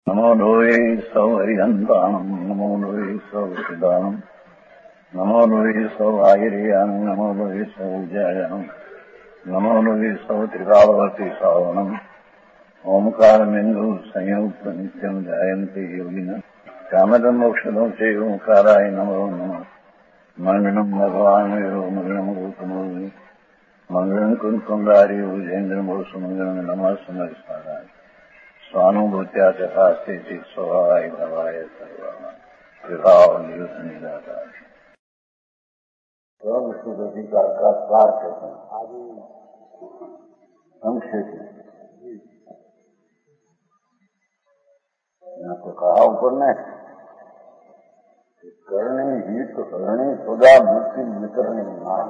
नमो लोये सौहरिहन्ताम् नमो लोये सौहृदानम् नमो लोये सौहागिर्यानम् नमो लोये सौजायानम् नमो लोये सौत्रिकावती सावनम् ओंकारमिन्दु संयुक्त नित्यम् जायन्ते योगिनः कामदम् मोक्षदम् च ओंकाराय नमो नमः मङ्गलम् भगवान् वीरो मङ्गलम् गौतमोऽग्नि मङ्गलम् कुन्कुण्डारि भुजेन्द्रमोसुमङ्गलम् नमः समर्पयामि स्वानुभूत्या चकास्ते स्वभावाय भवाय सर्वानिदाता विशुद्ध अधिकार का सार कहते हैं। संक्षेप में यहाँ तो कहा ऊपर ने करणी हित हरणी सदा मुक्ति वितरणी नाम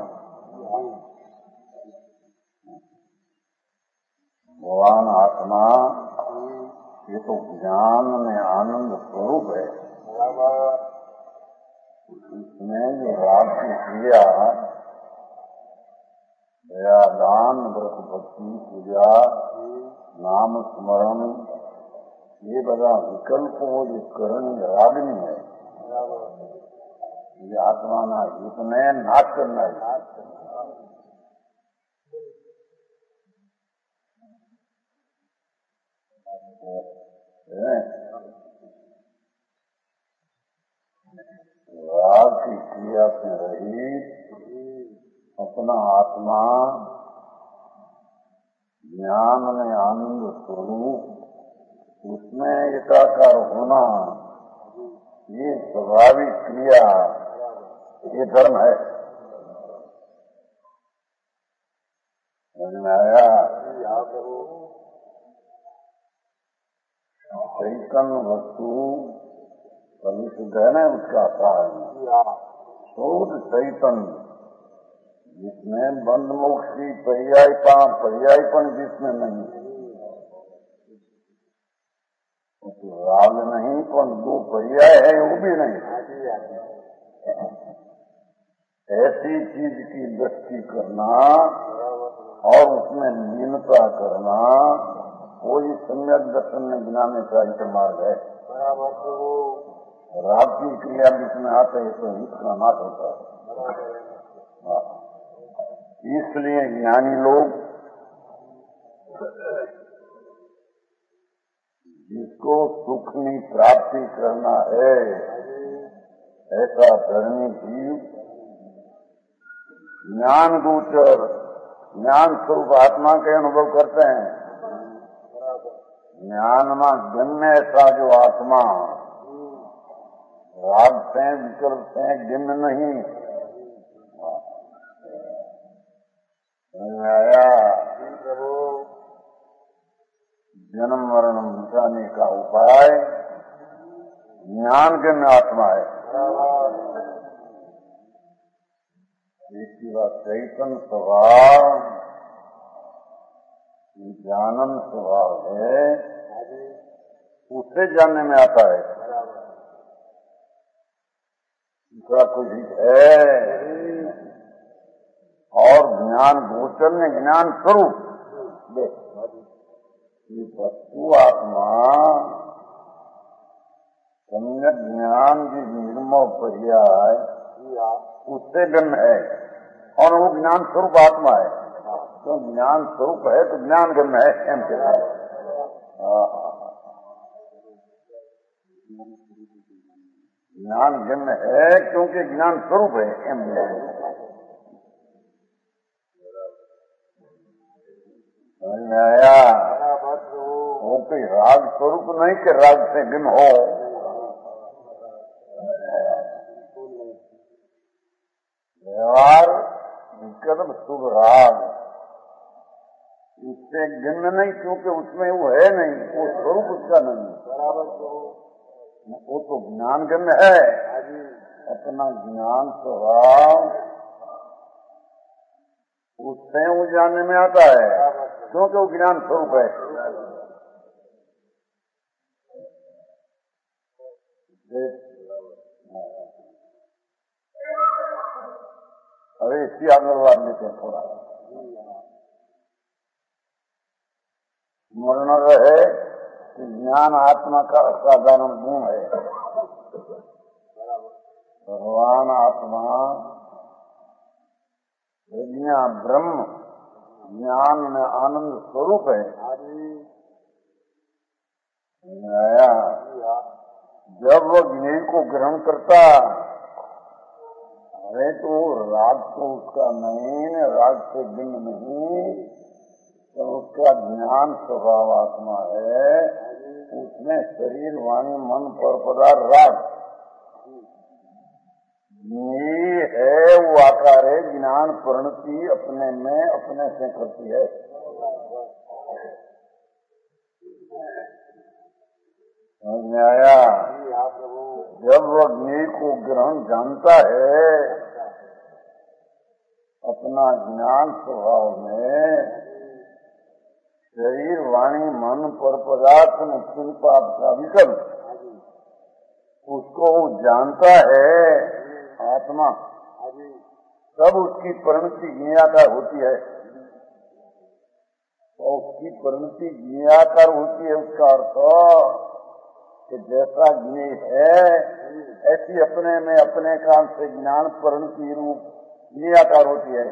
भगवान आत्मा ये तो ज्ञान में आनंद स्वरूप है। इसमें जो राग की क्रिया दया दान व्रत भक्ति पूजा नाम स्मरण ये बड़ा विकल्प वो जो करणी रागनी है ये आत्मा ना हित में नाश करना है। राग की क्रिया से रहित अपना आत्मा ज्ञान में आनंद स्वरूप उसमें एकाकार होना ये स्वाभाविक क्रिया ये धर्म है। समझ में आया? चैतन्य वस्तु विशुद्ध है ना उसका कारण शुद्ध चैतन्य जिसमें बंद मोक्ष की पर्यायपन जिसमें नहीं तो राग नहीं पर दो पर्याय है वो भी नहीं। ऐसी चीज की दृष्टि करना और उसमें लीनता करना कोई सम्यक दर्शन में गिनाने का एक मार्ग है। राग की क्रिया जिसमें आते है तो इसका नाश होता है। इसलिए ज्ञानी लोग जिसको सुख की प्राप्ति करना है ऐसा धर्मी जीव ज्ञान गोचर ज्ञान स्वरूप आत्मा के अनुभव करते हैं। ज्ञान में गम्य ऐसा जो आत्मा राग से विकल्प से गिन्न नहीं आया। जन्म मरण मिटाने का उपाय ज्ञान गम्य आत्मा है। इसकी बात चैतन्य स्वभाव ज्ञानन स्वभाव है उससे जानने में आता है। दूसरा कुछ है और ज्ञान गोचर में ज्ञान स्वरूप ये वस्तु आत्मा सम्यक ज्ञान की निर्मल पर्याय उससे भिन्न है और वो ज्ञान स्वरूप आत्मा है। तो ज्ञान स्वरूप है तो ज्ञान गम्य है एम के ज्ञान गम्य है क्योंकि ज्ञान स्वरूप है एम समझ में आया? वो कोई राग स्वरूप नहीं कि राग से भिन्न हो। व्यवहार विकल्प शुभ राग उससे भिन्न नहीं क्योंकि उसमें वो है नहीं वो स्वरूप उसका नहीं वो तो ज्ञान गम्य है। अपना ज्ञान स्वभाव उससे वो जानने में आता है क्योंकि वो ज्ञान स्वरूप है। अरे इसकी आशीर्वाद लेते हैं थोड़ा स्मरण रहे ज्ञान आत्मा का असाधारण गुण है। भगवान आत्मा प्रज्ञा ब्रह्म ज्ञान में आनंद स्वरूप है। आया जब वह ज्ञेय को ग्रहण करता है तो राग तो उसका नहीं, राग से भिन्न नहीं, तो उसका ज्ञान स्वभाव आत्मा है। उसमें शरीर वाणी मन पर पदार्थ राग ये है, वो आकार है। ज्ञान परिणति अपने में अपने से करती है। समझ में आया? जब वह ज्ञेय को ग्रहण जानता है अपना ज्ञान स्वभाव में, शरीर वाणी मन पर पदार्थ में पुण्य पाप का विकल्प उसको जानता है आत्मा, तब उसकी परिणति ज्ञेयाकार होती है। और उसकी परिणति ज्ञेयाकार होती है, उसका अर्थ कि जैसा ज्ञेय है ऐसी अपने में अपने काम से ज्ञान परिणति रूप ज्ञेयाकार होती है।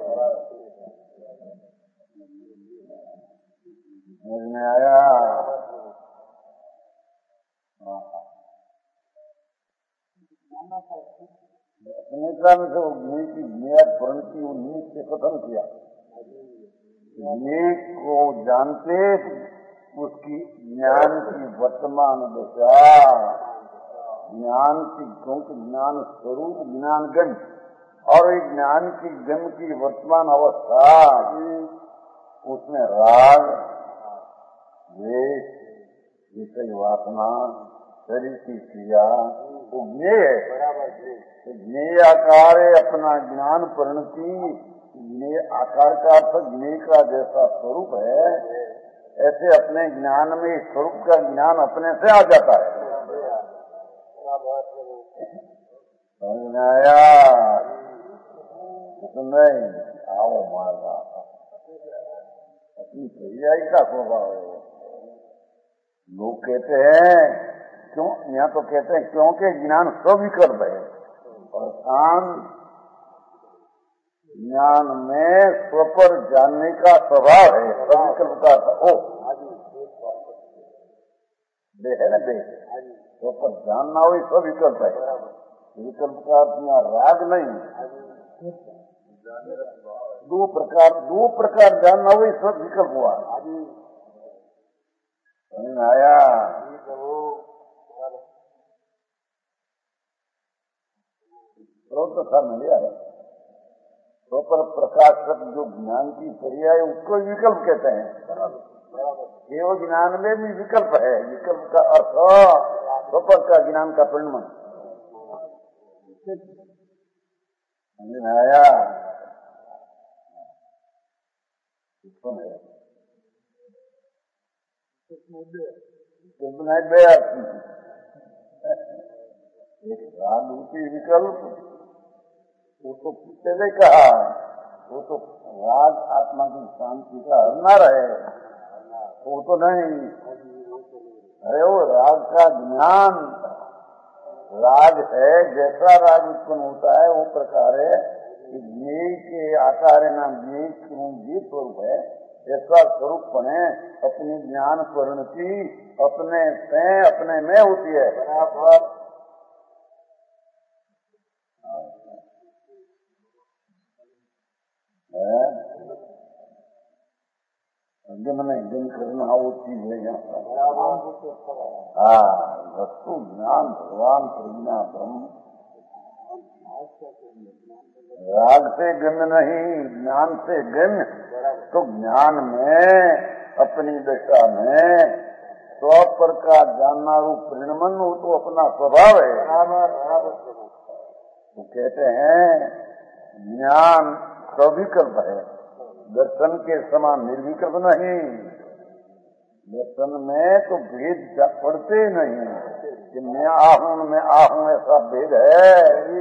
समझ में आया? अपने काम से ज्ञेय की ज्ञेय परिणति उन्नीस से खत्म किया। ज्ञेय को जानते उसकी ज्ञान की वर्तमान दशा, ज्ञान की क्योंकि ज्ञान स्वरूप ज्ञान गण और ज्ञान की गण की वर्तमान अवस्था, उसमें राग द्वेष विषय वासना शरीर की क्रिया वो ज्ञेय है। ज्ञेय आकार है अपना ज्ञान परिणति। ज्ञेय आकार का अर्थ ज्ञेय का जैसा स्वरूप है, ऐसे अपने ज्ञान में स्वरूप का ज्ञान अपने से आ जाता है। समझ में आया? नहीं आओ मारवा अपनी सही का स्वभाव है। लोग कहते हैं क्यों, यहाँ तो कहते हैं क्योंकि ज्ञान स्विकल्प है और ज्ञान में स्व पर जानने का स्वभाव है। स्विकल्प का हो दे है ना, दे स्व पर जानना हो स्विकल्प है। विकल्प का यहाँ राग नहीं, दो प्रकार जानना हो सब विकल्प हुआ। आया? स्रोत था मिलिया है तो पर प्रकाशक जो ज्ञान की क्रिया है उसको विकल्प कहते हैं। केवल ज्ञान में भी विकल्प है। विकल्प का अर्थ स्वपर का ज्ञान का परिणाम। समझ आया? एक राजनीति विकल्प वो तो पहले कहा, वो तो राग आत्मा की शांति का हरना रहे, वो तो नहीं। अरे वो राग का ज्ञान राग है, जैसा राग उत्पन्न होता है वो प्रकार है। ज्ञेय के आकार है ना, ज्ञेय स्वरूप है, ऐसा स्वरूप बने अपनी ज्ञान परिणति अपने से अपने में होती है। बराबर दिन करना वो चीज है यहाँ। हाँ, वस्तु ज्ञान भगवान प्रज्ञा ब्रह्म राग से गम्य नहीं, ज्ञान से गम्य। तो ज्ञान में अपनी दशा में स्व पर का जानना रूप परिणमन हो तो अपना स्वभाव है। तो कहते हैं ज्ञान स्विकल्प है, दर्शन के समान निर्विकल्प नहीं। दर्शन में तो भेद पड़ते नहीं कि मैं आहूं ऐसा भेद है।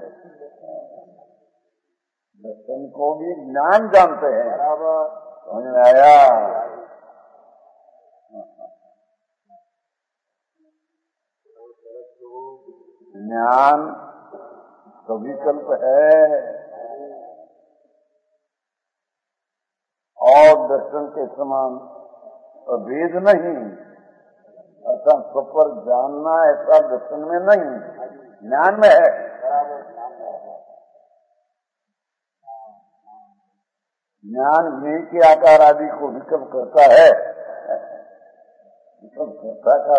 दर्शन को भी ज्ञान जानते हैं। समझ में आया? ज्ञान सविकल्प है और दर्शन के समान अभेद नहीं। अर्थात स्वपर जानना ऐसा दर्शन में नहीं, ज्ञान में है। ज्ञान ज्ञेय के आकार आदि को विकल्प करता है। विकल्प करता का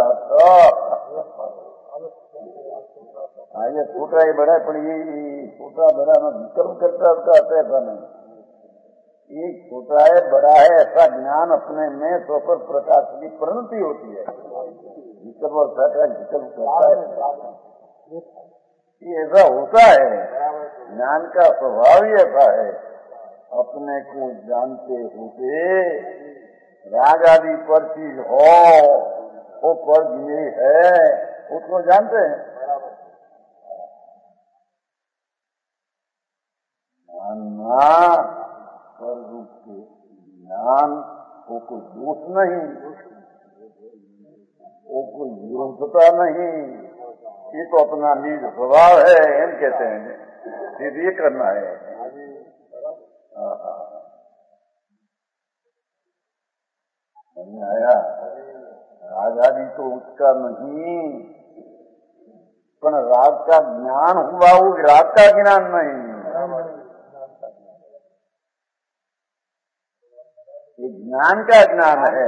ये छोटा ही बड़ा पर ये छोटा बड़ा ना विकल्प करता उसका अर्थ ऐसा नहीं। एक छोटा है बड़ा है ऐसा ज्ञान अपने में स्वपर प्रकाश की परिणति होती है। विकल्प और विकल्प करता है ये ऐसा होता है। ज्ञान का स्वभाव ही ऐसा है। अपने को जानते होते राग आदि पर चीज हो वो पर ये है उसको जानते हैं। जानना पर रूप से ज्ञान वो कोई दोष नहीं, वो कोई विरोधता नहीं, ये तो अपना निज स्वभाव है। हम कहते हैं सिर्फ ये करना है। आया राग आदि तो उसका नहीं, पर राग का ज्ञान हुआ वो राग का ज्ञान नहीं, ये ज्ञान का ज्ञान है।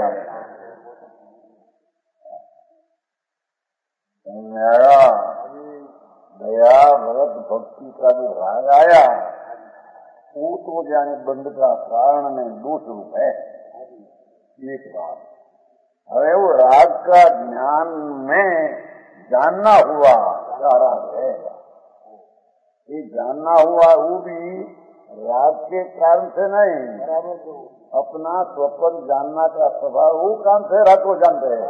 आया दया भरत भक्ति का जो राग आया वो तो जाने बंद का कारण में दोष रूप है। एक बात अरे वो राग का ज्ञान में जानना हुआ क्या राग है, ये जानना हुआ वो भी राग के कारण से नहीं, अपना स्वपन जानना का स्वभाव वो काम से राग को जानते हैं।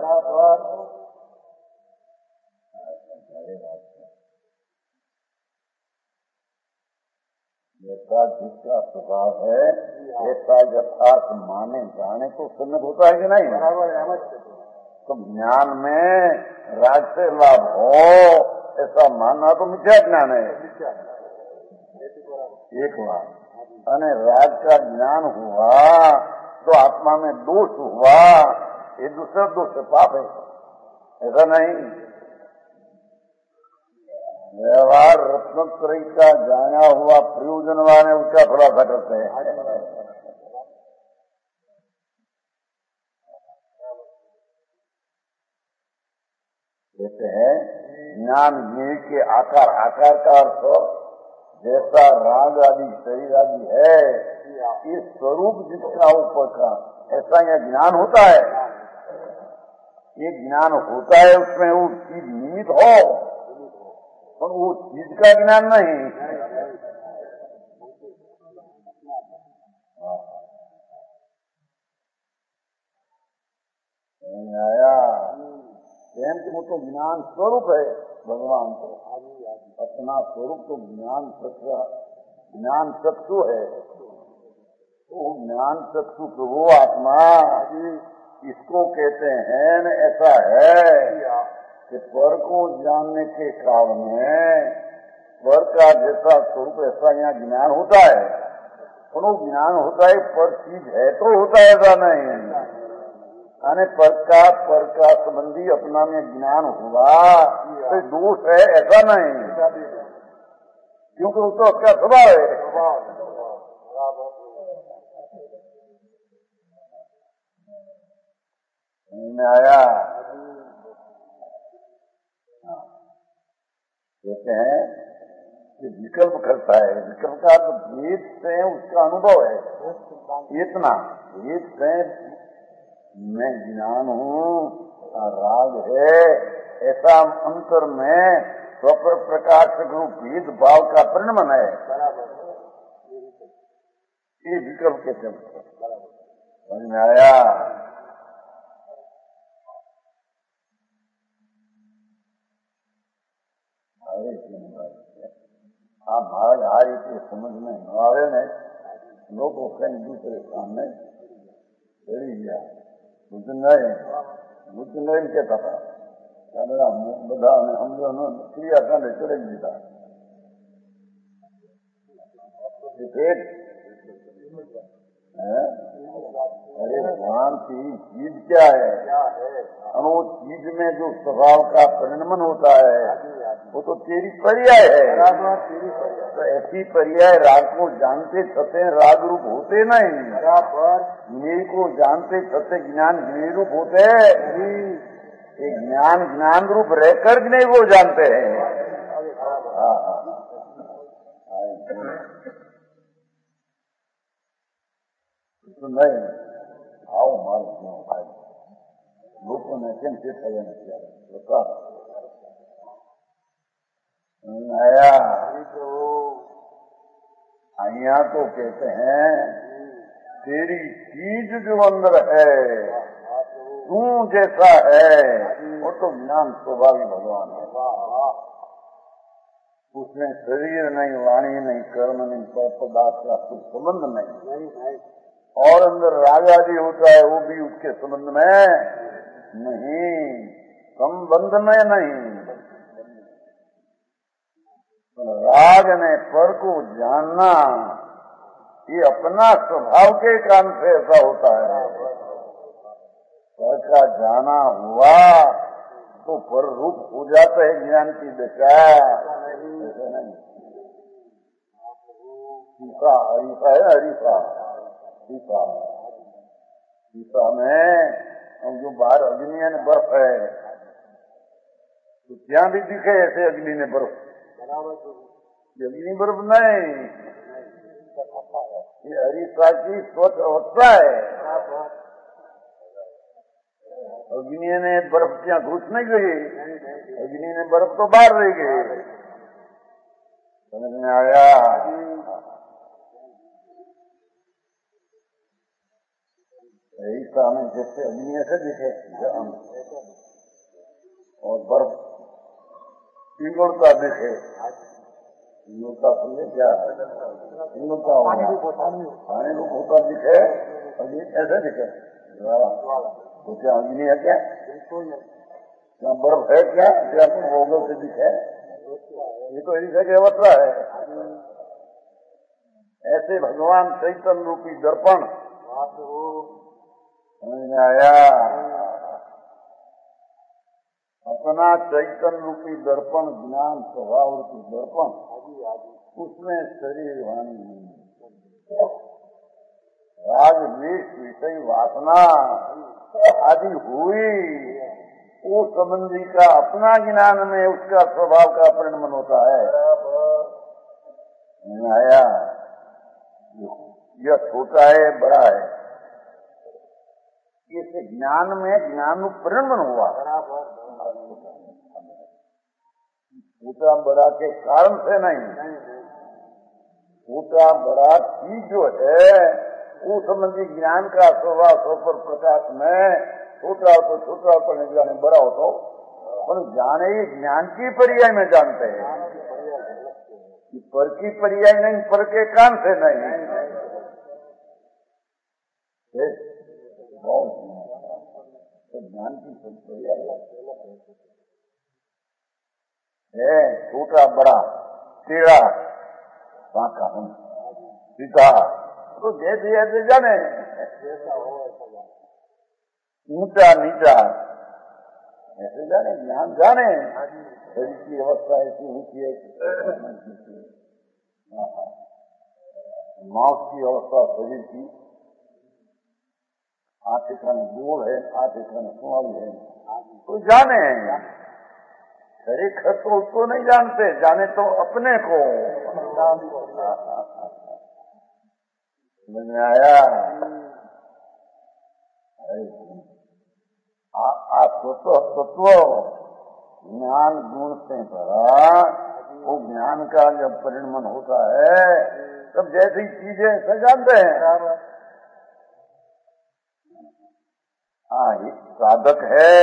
ऐसा जिसका स्वभाव है ऐसा यथार्थ माने जाने को सम्मत होता है कि नहीं। तो ज्ञान में राग से लाभ हो ऐसा मानना तो मिथ्या ज्ञान है। एक बात अने राग का ज्ञान हुआ तो आत्मा में दोष हुआ, ये दूसरा दोष पाप है, ऐसा नहीं। व्यवहार रत्नत्रयी का जाना हुआ प्रयोजन वाले उसका खुलासा करते हैं। कहते हैं ज्ञान ज्ञेय के आकार, आकार का अर्थ जैसा राग आदि शरीर आदि है ये स्वरूप जिसका ऊपर का ऐसा यह ज्ञान होता है। ये ज्ञान होता है उसमें वो चीज निमित्त हो और वो चीज का ज्ञान नहीं। आया वो तो ज्ञान स्वरूप है भगवान को, अपना स्वरूप तो ज्ञान चक्षु है। तो ज्ञान चक्षु प्रभु आत्मा इसको कहते हैं। ऐसा है कि पर को जानने के काल में पर का जैसा स्वरूप ऐसा यहाँ ज्ञान होता है, पर वो ज्ञान होता है पर चीज है तो होता है ऐसा नहीं। यानी पर का संबंधी अपना में ज्ञान हुआ तो दोष है ऐसा नहीं, क्योंकि वो तो उसका स्वभाव है। आया कहते हैं कि विकल्प करता है। विकल्प का तो भेद से उसका अनुभव है। इतना भेद से मैं ज्ञान हूँ राग है ऐसा अंतर में स्वपर प्रकाश रूप भेद भाव का परिणमन है। ये विकल्प के चलते समझ में आया। आप महाराज आज इतने समझ में न आवे ने लोग कहीं दूसरे सामने चढ़ी गया। बुद्ध नहीं कहता था બધા સમજો ક્રિયાકાંડે ચડી દીધા. अरे भगवान की चीज क्या है? और वो चीज में जो स्वभाव का परिणमन होता है वो तो तेरी पर्याय है. तो ऐसी पर्याय राग को जानते छते राग रूप होते नहीं. मेरे को जानते छते ज्ञान ज्ञान रूप होते हैं. ये ज्ञान ज्ञान रूप रहकर भी नहीं वो जानते हैं. तो नहीं आओ मारो क्यों भाई लोगों ने केम से खबर किया बता आया. यहाँ तो कहते हैं तेरी चीज जो अंदर है तू जैसा है वो तो ज्ञान स्वभावी भगवान है. उसमें शरीर नहीं वाणी नहीं कर्म नहीं पदार्थ का कुछ संबंध नहीं. और अंदर राग आदि होता है वो भी उसके संबंध में नहीं. संबंध में नहीं. राग ने पर को जानना ये अपना स्वभाव के कारण से ऐसा होता है. पर का जाना हुआ तो पर रूप हो जाता है ज्ञान की दिशा. ऐसे नहीं. सीसा हरीफा है हरीफा सीसा में जो बाहर अग्नि है बर्फ है तो क्या भी दिखे ऐसे अग्नि ने बर्फ. अग्नि बर्फ नहीं ये हरीफा की स्वच्छ अवस्था है. अग्नि ने बर्फ क्या घुस नहीं गई. अग्नि ने बर्फ तो बाहर रह गई. समझ में आया? ऐसा में जैसे अग्नि ऐसे दिखे और बर्फ पिघलता दिखे. पिघलता समझे क्या पिघलता पानी रूप होता दिखे अग्नि ऐसे दिखे. तो क्या अग्नि है क्या? क्या बर्फ है क्या? क्या होगल से दिखे? ये तो ऐसा की अवस्था है. ऐसे भगवान चैतन्य रूपी दर्पण समझ में आया? अपना चैतन्य रूपी दर्पण ज्ञान स्वभाव रूपी दर्पण उसमें शरीर वाणी राग द्वेष विषय वासना आदि हुई वो संबंधी का अपना ज्ञान में उसका स्वभाव का परिणमन होता है. नहीं आया? यह छोटा है बड़ा है इसे ज्ञान में ज्ञान परिणमन हुआ. छोटा बड़ा के कारण से नहीं. छोटा बड़ा चीज जो है वो संबंधी ज्ञान का स्वभाव स्वपर प्रकाश में छोटा तो छोटा पर नहीं जाने बड़ा हो तो पर जाने ये ज्ञान की पर्याय में जानते हैं. पर की पर्याय नहीं पर के कान से नहीं. तो ज्ञान की पर्याय है छोटा बड़ा टेढ़ा बांका सीधा तो जैसे ऐसे जाने. ऊंचा नीचा ऐसे जाने ज्ञान जाने. शरीर की अवस्था ऐसी ऊंची है माउस की अवस्था शरीर की आठ खान गोल है 8 खान सुनाई है तो जाने. शरीर तो उसको नहीं जानते जाने तो अपने को. समझ में आया? तत्व ज्ञान गुण से भरा वो ज्ञान का जब परिणमन होता है तब जैसी चीजें ऐसे जानते हैं. साधक है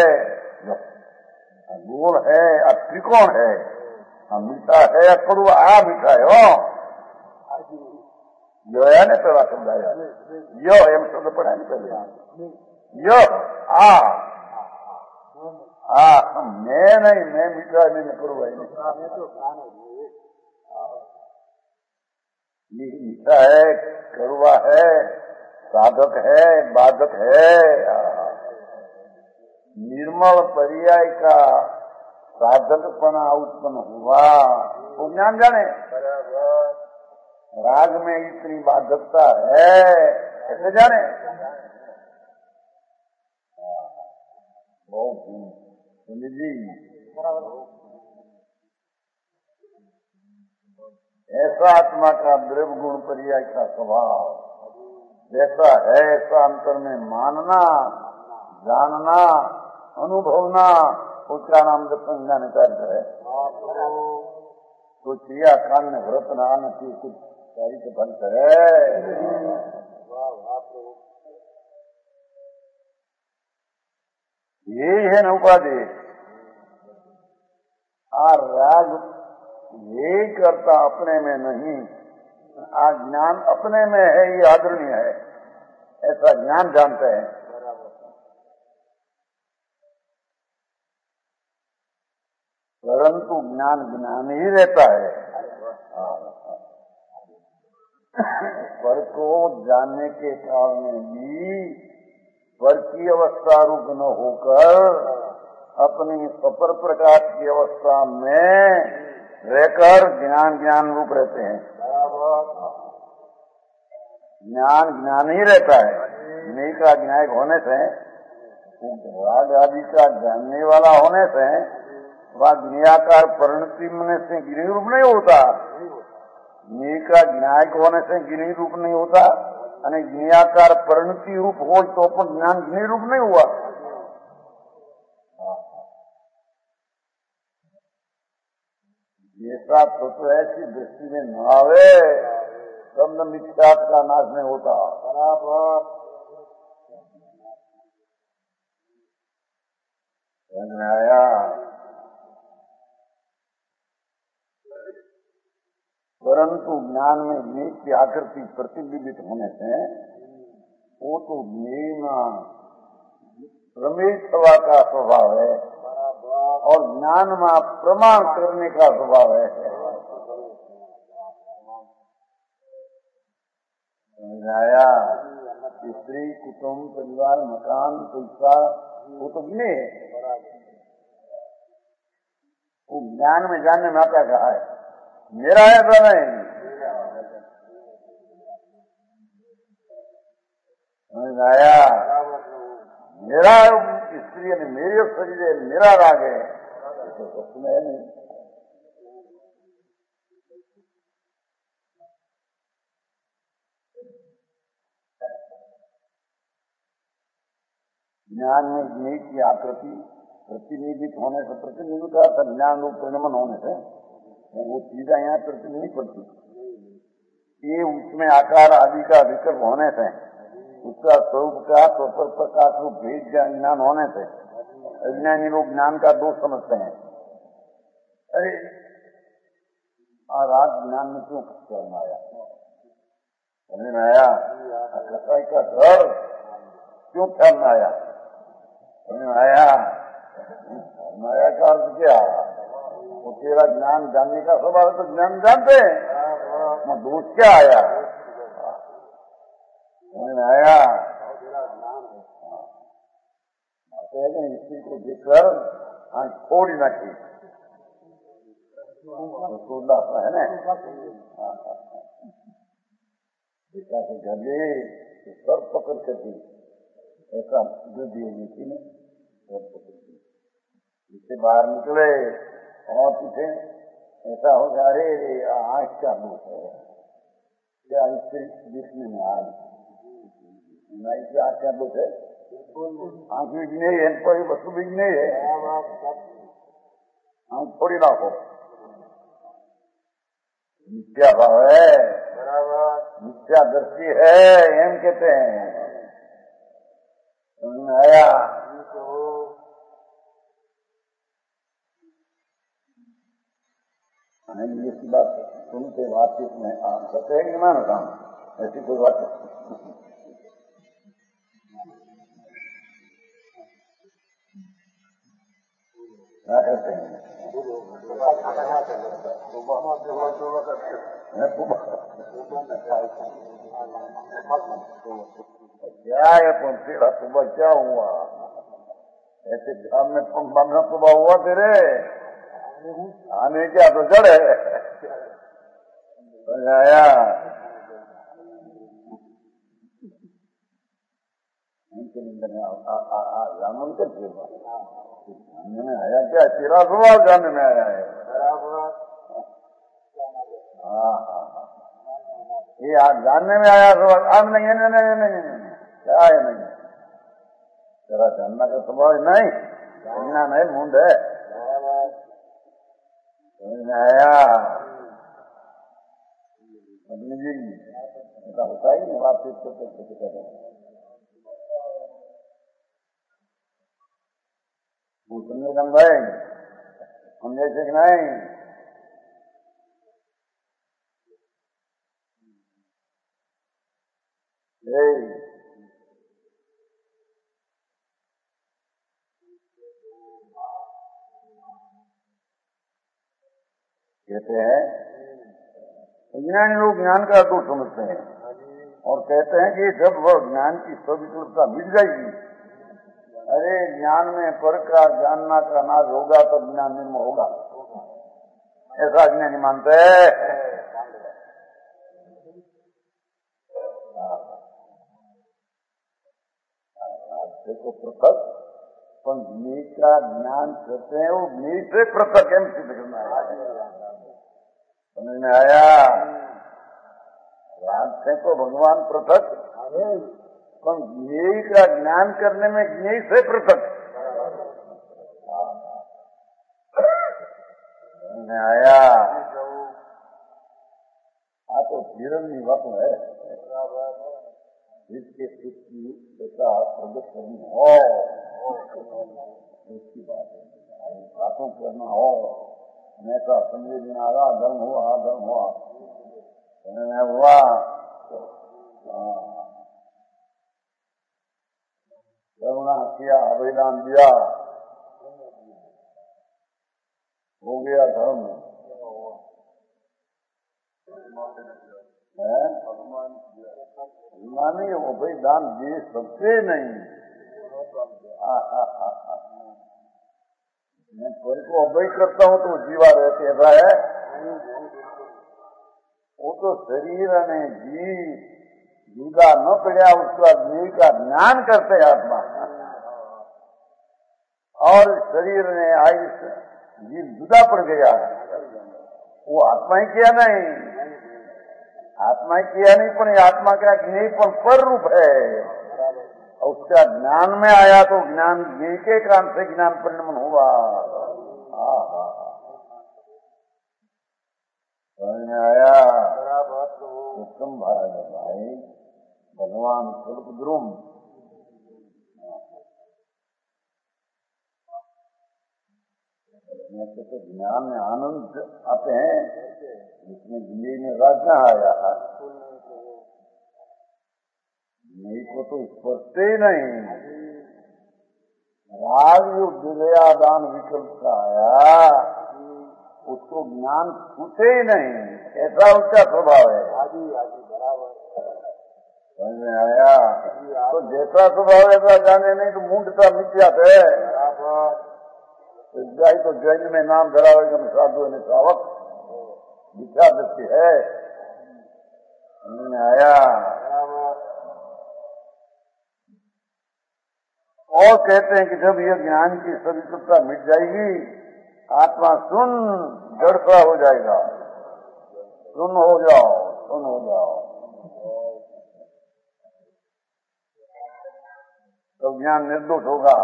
गोल है त्रिकोण है मीठा है कड़वा मीठा है. यो है ने पेला शब्द आया यो एम शब्द पढ़ा नहीं पहले यो मैं नहीं, मैं मीठा नहीं करूँ भाई ये मीठा है, कड़वा है, साधक है, बाधक है। निर्मल पर्याय का साधकपना उत्पन्न हुआ वो ज्ञान जाने। राग में इतनी बाधकता है ऐसे जाने। बहुत जी ऐसा आत्मा का द्रव्य गुण पर्याय का स्वभाव जैसा है ऐसा अंतर में मानना, जानना, अनुभवना, उसका नाम जब संज्ञान कार्य है। कुछ क्रिया कांड व्रत नान की कुछ साहित्य फल है। यही है न उपाधि। राग यही करता अपने में नहीं, ज्ञान अपने में है, ये आदरणीय है, ऐसा ज्ञान जानते हैं। परंतु ज्ञान ज्ञान ही रहता है। पर को जानने के कारण भी पर की अवस्था रूप न होकर अपनी अपर प्रकाश की अवस्था में रहकर ज्ञान ज्ञान रूप रहते हैं। ज्ञान ज्ञान ही रहता है। न्याय का न्यायिक होने से, राग आदि का जानने वाला होने से वह ज्ञाकार परिणति में से गिनी रूप नहीं होता। न्याय का न्यायिक होने से गिनी रूप नहीं होता। અને જ્ઞાકાર પરિણતિ રૂપ હોય તો પણ જ્ઞાન જ્ઞ रूप नहीं हुआ। ऐसा तो ऐसी दृष्टि में न आवे तब न मिथ्यात्व का नाश नहीं होता। बराबर समझ में आया। परंतु ज्ञान में ज्ञेय की आकृति प्रतिबिंबित होने से वो तो ज्ञेय में प्रमेय सभा का स्वभाव है और ज्ञान में प्रमाण करने का स्वभाव है। समझाया। स्त्री कुटुंब परिवार मकान पैसा वो तो ज्ञेय है। वो ज्ञान में जानने में आता कहा है मेरा है तो नहीं। समझ आया। मेरा स्त्री ने मेरे शरीर है, मेरा राग है, तो सच में है नहीं। ज्ञान में ज्ञेय की आकृति प्रतिनिधित होने से, प्रतिनिधि का ज्ञान रूप परिणमन होने से वो चीजें यहाँ प्रति नहीं पड़ती। ये उसमें आकार आदि का विकल्प होने से, उसका स्वरूप का स्वपर प्रकाश रूप भेद ज्ञान होने से अज्ञानी लोग ज्ञान का दोष समझते हैं। अरे राग ज्ञान में क्यों करना आया? समझ में आया? कसाई का घर क्यों करना आया? समझ में आया? माया का अर्थ क्या? वो तेरा ज्ञान जानने का स्वभाव है तो ज्ञान जानते हैं, दोष क्या आया? समझ में आया? स्त्री को देखकर आंख फोड़ी ना की तो है ना। देखा कि गले सर पकड़ कर दी, ऐसा दिए थी ने सर पकड़ दी। इससे बाहर निकले और पीछे ऐसा हो गया, अरे आंख का दोष है क्या? स्त्री दिखने में आ नहीं कि आंख का दोष है? आंख भी नहीं है, कोई वस्तु भी नहीं है, आंख थोड़ी ना हो। मिथ्या भाव है, मिथ्या दृष्टि है, एम कहते हैं। समझ में आया? ऐसी बात सुनते बातचीत में आप कहते हैं कि ना काम ऐसी कोई बात क्या कहते हैं? क्या है तेरा सुबह क्या हुआ? ऐसे ध्यान में पंखा सुबह हुआ तेरे आने क्या तो जड़ है। आया जानवर के जानने में आया क्या? तेरा स्वभाव जानने में आया है। हाँ हाँ हाँ, ये आज जानने में आया स्वभाव। अब नहीं नहीं नहीं नहीं क्या है? नहीं तेरा जानना का स्वभाव नहीं, जानना नहीं मुंड है। आया अपनी जी होता ही नहीं बातचीत करते करें। पूछने का भाई हम जैसे कि नहीं कहते हैं ज्ञानी लोग ज्ञान का तो समझते हैं और कहते हैं कि जब वह ज्ञान की स्वीकृतता मिल जाएगी, अरे ज्ञान में पर का जानना का नाश होगा तब ज्ञान निर्म होगा, ऐसा ज्ञानी मानते हैं। देखो पृथक पर ज्ञ का ज्ञान करते हैं, वो ज्ञ से पृथक एम सिद्ध करना है। समझ में आया? रात से तो भगवान पृथक, पर ज्ञ का ज्ञान करने में ज्ञ से पृथक। समझ में आया? तो हिरण्य वत है जिसके सुख की प्रदर्शन हो, उसकी बात बातों करना हो, हमेशा समझे बिना धर्म हुआ हुआ करुणा किया, आवेदन दिया, हो गया धर्म। अभिमानी वो भाई दान दे सकते नहीं। मैं पर को अभय करता हूँ तो जीवा रहते ऐसा है। वो तो शरीर ने जी जुदा न पड़ा, उसका जी का ज्ञान करते आत्मा, और शरीर ने आयुष जीव जुदा पड़ गया, वो आत्मा ही किया नहीं, आत्मा ही किया नहीं, पर आत्मा का ज्ञ पर रूप है। उसका ज्ञान में आया तो ज्ञान ज्ञ के कारण से ज्ञान परिणमन हुआ। समझ में आया? उत्तम भाई भगवान स्वरूप द्रुम तो ज्ञान में आनंद आते हैं, इसमें जिंदगी में राज न आया, नहीं को तो स्पर्शते ही नहीं। राग जो विलया दान विकल्प का आया उसको ज्ञान छूटे ही नहीं, ऐसा उसका स्वभाव है। समझ में आया? तो जैसा स्वभाव ऐसा जाने नहीं तो मूढ़ता मिथ्या है। जाई तो जैन में नाम धरावेगा साधु ने श्रावक मिथ्या दृष्टि है। समझ में आया? और कहते हैं कि जब यह ज्ञान की स्वीकृतता मिट जाएगी, आत्मा सुन जड़सा हो जाएगा। सुन हो जाओ, सुन हो जाओ, तो ज्ञान निर्दोष होगा।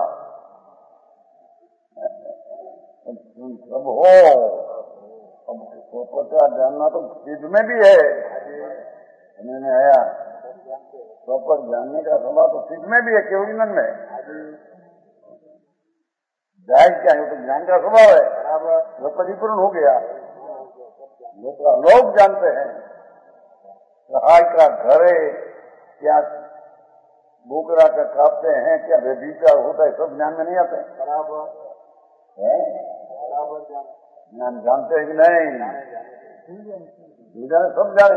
सब हो, अब स्वपटा जानना तो सिद्ध में भी है। समझ में आया? स्वपट जानने का स्वभाव तो सिद्ध में भी है, केवल मन में जाए क्या है, तो ज्ञान का स्वभाव है, वो परिपूर्ण हो गया। लोग जानते हैं सहाय का घरे क्या बोकरा का काटते हैं, क्या व्यभिचार होता है, सब ज्ञान में नहीं आते हैं। ज्ञान जानते हैं कि नहीं? जाने सब जाने।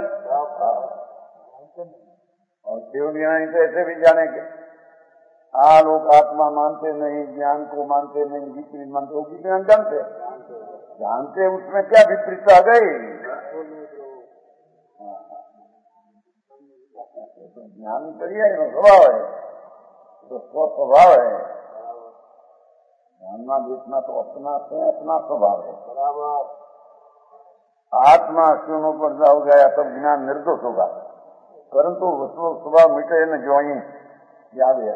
और केवल ज्ञानी तो ऐसे भी जाने के लोग आत्मा मानते नहीं, ज्ञान को मानते नहीं, विपरीत मानते, वो भी ज्ञान जानते उसमें क्या विपरीत आ गई? ज्ञान करिए स्वभाव है, तो स्वभाव है। जानना देखना तो अपना से अपना स्वभाव है। आत्मा शून्य पर जाओ गया तब ज्ञान निर्दोष होगा, परंतु वस्तु स्वभाव मिटे न जोई याद है।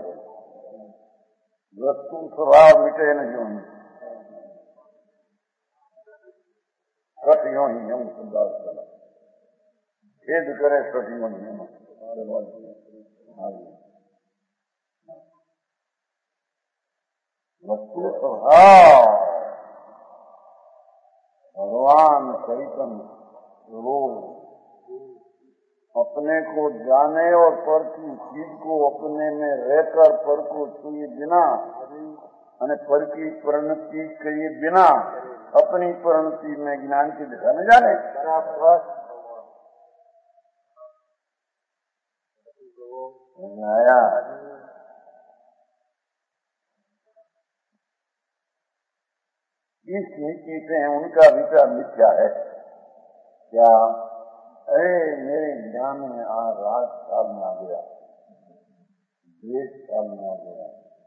वस्तु स्वभाव मिटे न जोई कट यो ही हम सुधार खेद करे कटी वस्तु स्वभाव भगवान चैतन्य रोग अपने को जाने और पर की चीज को अपने में रहकर पर को छुए बिना और पर की परिणति किए बिना अपनी परिणति में ज्ञान की दिशा में जाने। आया इस नीति से उनका विचार मिथ्या है। क्या? अरे मेरे ज्ञान में राज काल में आ गया, देश काल में आ गया,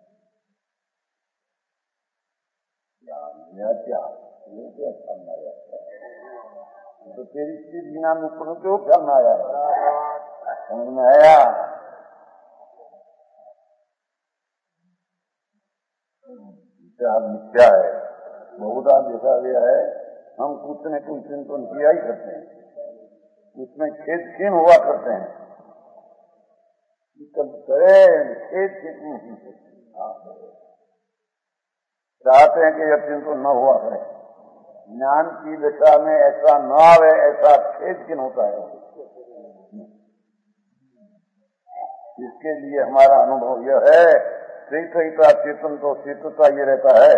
क्या करना आया? तो तेरी चीज ज्ञान में क्यों करना आया? समझ में आया? विचार मिथ्या है। बहुधा देखा गया है, हम कुछ न कुछ चिंतन किया ही करते हैं, उसमें खेद खीन हुआ करते हैं। खेद चाहते हैं कि यह चिंतन न हुआ करे, ज्ञान की दिशा में ऐसा न आवे, ऐसा खेद खीन होता है। इसके लिए हमारा अनुभव यह है, चैतन्यता चेतन तो चेतता ये रहता है।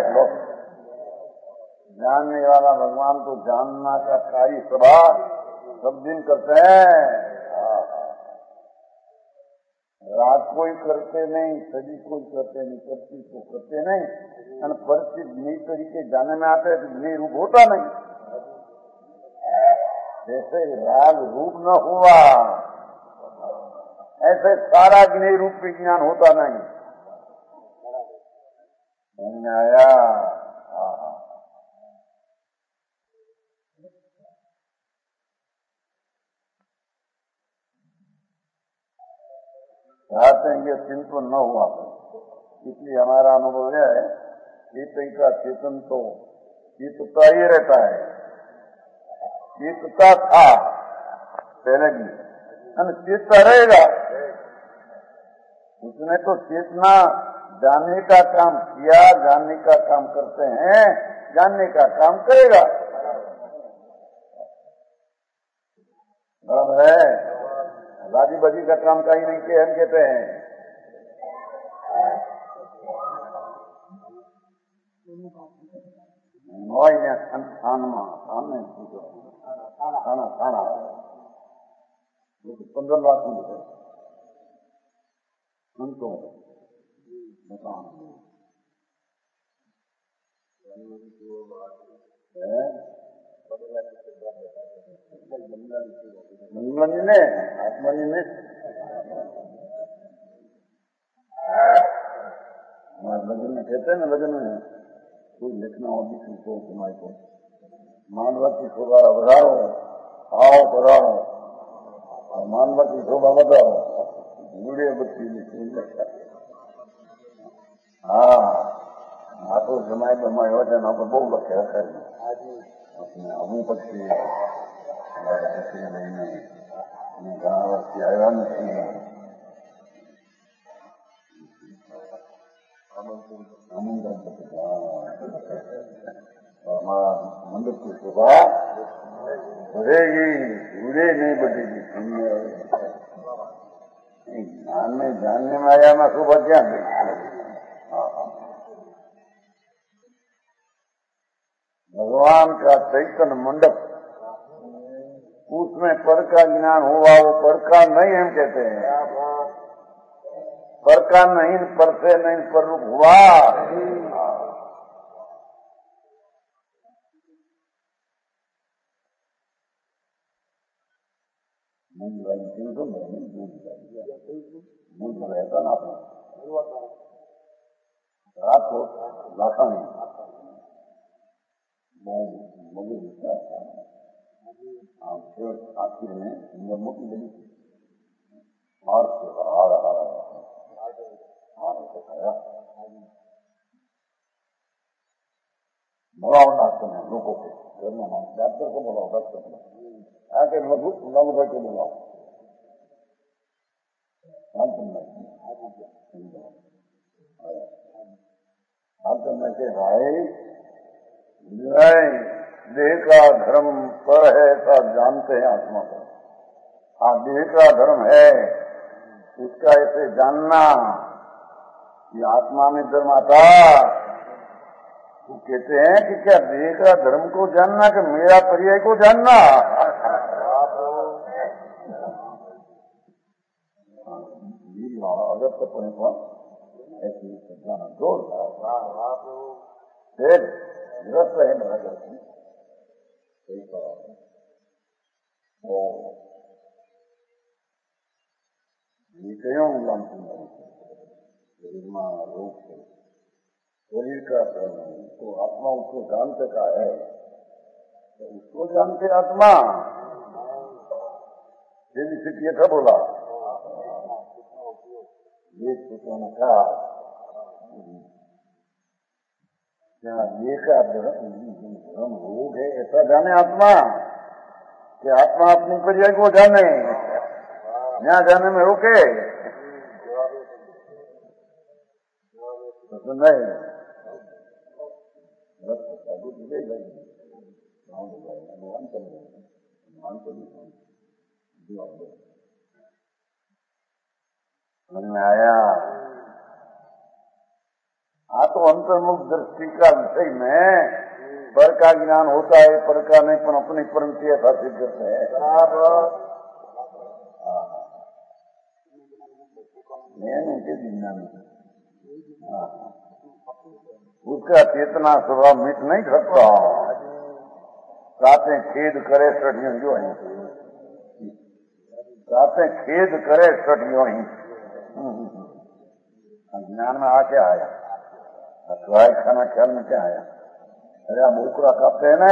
जानने वाला भगवान तो जानना का कार्य सभा सब दिन करते हैं। रात कोई करते नहीं, सभी कोई करते नहीं, परिचित को करते नहीं, और परिचित नई तरीके जाने में आते हैं तो नई रूप होता नहीं। जैसे राग रूप न हुआ ऐसे सारा नई रूप विज्ञान होता नहीं। आया? चाहते हैं ये चिंतन न हुआ, इसलिए हमारा अनुभव यह है चेतन का चेतन तो चेतता ही रहता है। चेतता था पहले भी, चेतता रहेगा। उसने तो चेतना जानने का काम किया, जानने का काम करते हैं, जानने का काम करेगा। बराबर है। राजी बाजी का काम कहीं नहीं किए हम कहते हैं। खाना 15 लाख मिलते हमको ने आत्मा जी ने लगन में कहते हैं ना, लगन में कोई लिखना हो किसी को तुम्हारे को मानवा की शोभा बढ़ाओ, आओ बढ़ाओ, और मानवा की शोभा बताओ, बूढ़े बच्ची तो जमाए बमाए वजन पर बहु लखे रखे अपने अमू पक्षी घણા વર્ષથી આવ્યા નથી। मंदिर की शोभा बढ़ेगी, बूढ़े नहीं बढ़ेगी। ज्ञान में जानने में आया ना शोभा क्या का चैतन्य मंडप, उसमें पर का ज्ञान हुआ, वो पर का नहीं हम कहते हैं। पर का नहीं, पर से नहीं पर रूप हुआ। बुद्ध रहता ना अपना रात को लाता नहीं आखिर में नियमों की लगी हार से हार दिखाया। बुलाओ डॉक्टर ने लोगों को, डॉक्टर को बुलाओ, डॉक्टर को आके लघु भाई को बुलाओ। भाई देह का धर्म पर है, ऐसा जानते हैं आत्मा को। हाँ, देह का धर्म है, उसका ऐसे जानना कि आत्मा में धर्म आता। वो कहते हैं कि क्या देह का धर्म को जानना कि मेरा पर्याय को जानना? अगर तो कोई ऐसी जाना जोर फिर निरस्त है बना जाती विषयों रूप से शरीर का तो आत्मा उसको जानते का है, तो उसको जानते आत्मा। ये था बोला ये का क्या ये का धर्म रोग है, ऐसा जाने आत्मा कि आत्मा अपनी पर्याय को जाने, यहाँ जाने में रोके तो नहीं। समझ में आया? तो अंतर्मुख दृष्टि का विषय में पर का ज्ञान होता है, पर का नहीं, पर अपनी परंपरा ऐसा सिद्ध करते हैं। उसका चेतना स्वभाव मिट नहीं सकता। साथे खेद करे सटियों जो है, साथे खेद करे सटियों ही ज्ञान में आ क्या आया? अथवा खाना ख्याल में क्या आया? अरे आप उकड़ा खाते हैं ना,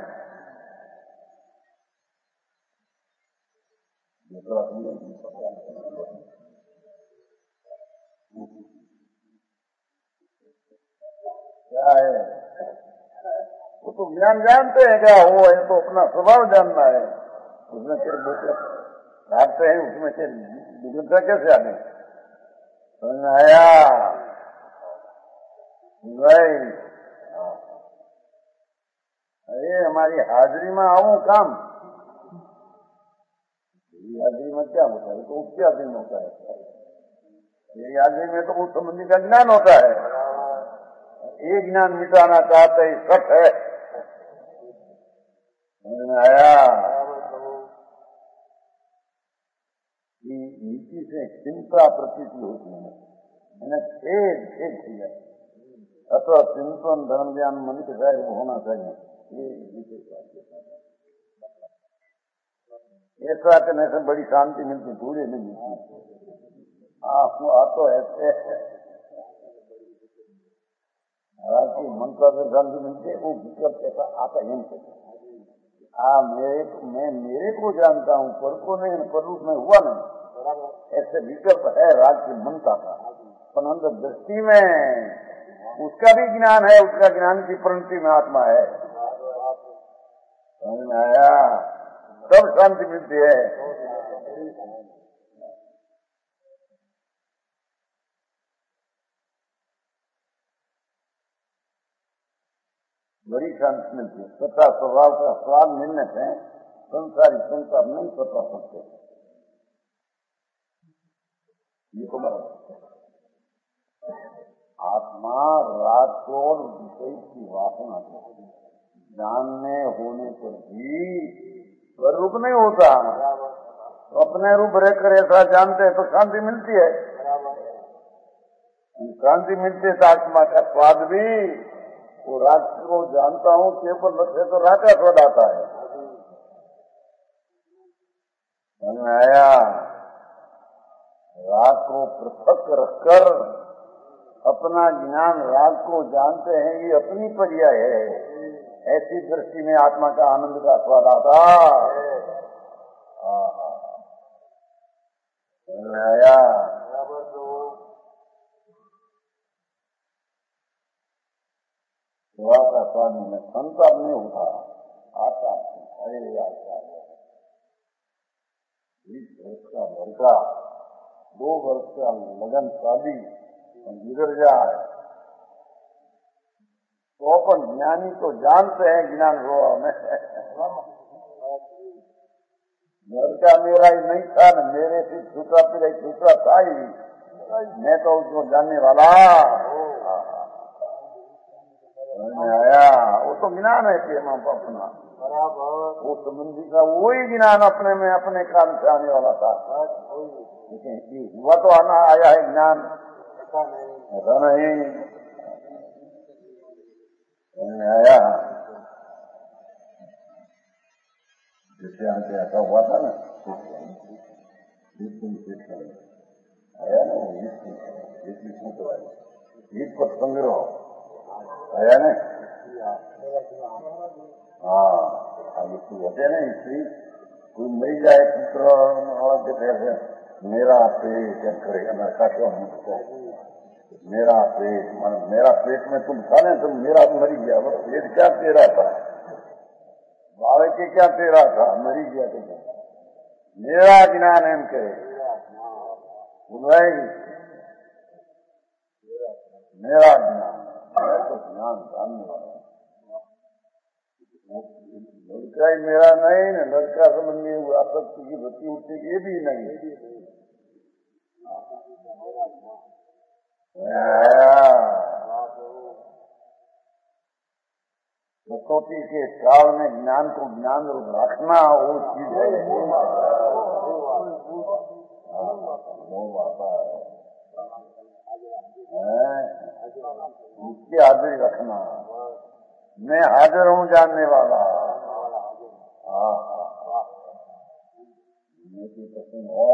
क्या है? वो तो ज्ञान जानते हैं क्या वो है, तो अपना स्वभाव जानना है। उसमें फिर खाते हैं, उसमें फिर विविधता कैसे आने? समझ में आया? अरे हमारी हाजिरी में आऊं काम, हाजिरी में क्या होता है? तो उसकी हाजिरी में होता है। ये हाजिरी में तो उस संबंधी का ज्ञान होता है। ये ज्ञान मिटाना चाहते ही सत है। समझ में आया? कि नीति से चिंता प्रतीत होती है, मैंने खेद किया अथवा चिंतन धर्म ज्ञान मन के जाए वो होना चाहिए। ये ऐसा करने से बड़ी शांति मिलती, पूरे नहीं मिलती। आपको तो ऐसे हालांकि मन का जो शांति मिलती है वो विकल्प ऐसा आता ही नहीं। मेरे को जानता हूँ, पर को नहीं, पर रूप में हुआ नहीं, ऐसे विकल्प है राग की मनता का। पर अंदर दृष्टि में उसका भी ज्ञान है, उसका ज्ञान की परिणति में आत्मा है। समझ में आया? तब शांति मिलती है। बड़ी शांति मिलती है। सत्ता स्वभाव का स्वाद मिलने से संसारी संसार नहीं सता सकते। ये तो आत्मा राग को विषय की वासना जानने होने पर भी स्वरूप नहीं होता। तो अपने रूप रहकर ऐसा जानते हैं तो शांति मिलती है। शांति मिलती है तो आत्मा का स्वाद भी वो राग को जानता हूँ केवल लक्ष्य तो राग का स्वाद आता है। समझ में आया? राग को पृथक रखकर अपना ज्ञान राग को जानते हैं, ये अपनी पर्याय है। ऐसी दृष्टि में आत्मा का आनंद का स्वाद आता। समझ में आया? सेवा का स्वाद में संताप नहीं होता, आता। अरे आता 20 वर्ष का लड़का 2 वर्ष का लगन शादी गुजर जाए तो अपन ज्ञानी तो जानते हैं ज्ञान रोआ में लड़का मेरा ही नहीं था न, मेरे से छूटा फिर छूटा था ही, मैं तो उसको जानने वाला। आया वो तो ज्ञान है प्रेम अपना, वो संबंधी का वही ज्ञान अपने में अपने कान से आने वाला था। लेकिन हुआ तो आना आया है ज्ञान ऐसा नहीं आया। जैसे आगे ऐसा हुआ था ना आया ना, गीत को संग्रह आया नहीं। हाँ होते ना स्त्री कोई मिल जाए पुत्र कहते मेरा पेट करेगा नशा क्यों मुझको, मेरा पेट में तुम था ना, तुम मेरा मरी गया। वो पेट क्या तेरा था, बावे के क्या तेरा था, मरी गया तुम। मेरा ज्ञान एम कहे बुझाएगी, मेरा ज्ञान मैं तो ज्ञान जानने वाला। लड़का ही मेरा नहीं न, लड़का संबंधी आसक्ति की वृत्ति उठती ये भी नहीं। प्रकृति के काल में ज्ञान को ज्ञान रूप रखना वो चीज है। वो आता है उसकी हाजिरी रखना, मैं हाजिर हूँ जानने वाला। पसंद हो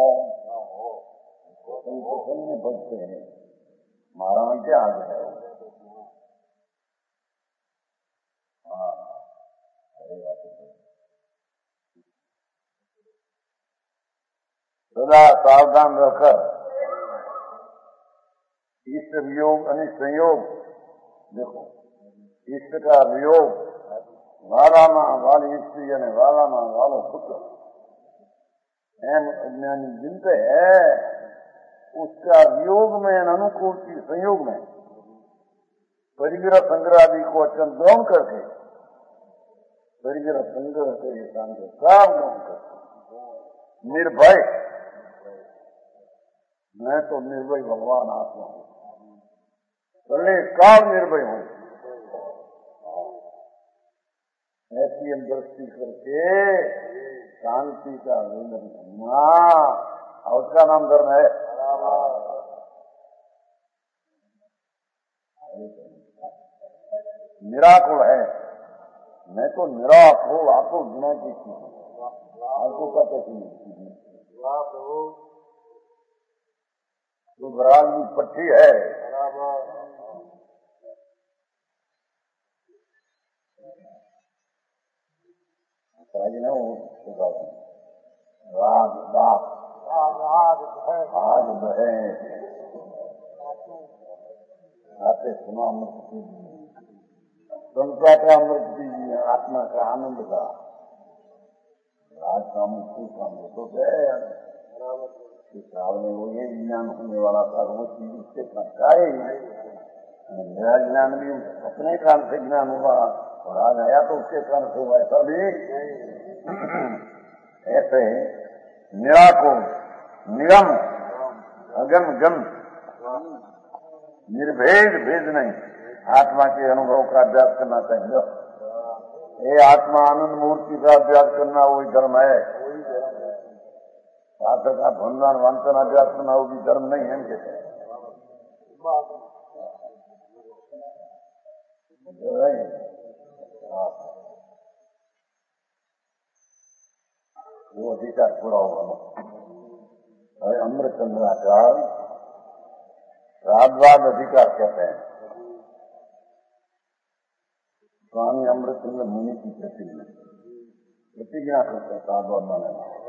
पसंद में बचते हैं, हमारा में क्या हाजिर है। सदा सावधान रहकर इष्ट वियोग आणि संयोग, देखो इष्ट का वियोग वालामा वाली स्त्री અને वालामा वालो पुत्र एम अज्ञानी जिनते है, उसका वियोग में अनुकूल की संयोग में परिग्रह संग्रह आदि को अत्यंत गौण करके परिग्रह संग्रह के काम को सब गौण करके निर्भय, मैं तो निर्भय भगवान आत्मा हूँ, पहले काल निर्भय हूँ, ऐसी हम दृष्टि करके शांति का विंदन करना और उसका नाम धर्म है। निराकुल है, मैं तो निराकुल आकुल गुना की चीज आपको का कैसी मिलती तो बराल की पट्टी है। राग बाप आज बहे आते सुना अमृत संता का अमृत दीजिए, आत्मा का आनंद का राज का अमृत का अमृत तो काल में वो ये ज्ञान होने वाला था, वो चीज उसके पहुंचाए। मेरा ज्ञान भी अपने कान से ज्ञान हुआ और आ गया तो उसके कारण से हुआ, ऐसा भी ऐसे निराकुल निगम अगम गम निर्भेद भेद नहीं, आत्मा के अनुभव का अभ्यास करना चाहिए। ये आत्मा आनंद मूर्ति का अभ्यास करना वही धर्म है। शास्त्र का भंडान वांचन अभ्यास करना वो भी धर्म नहीं है इनके। वो अधिकार पूरा होगा। अरे अमृतचंद्राचार्य राजवाद अधिकार कहते हैं। स्वामी अमृतचंद्र मुनि की प्रतिज्ञा करते हैं राजवाद माने।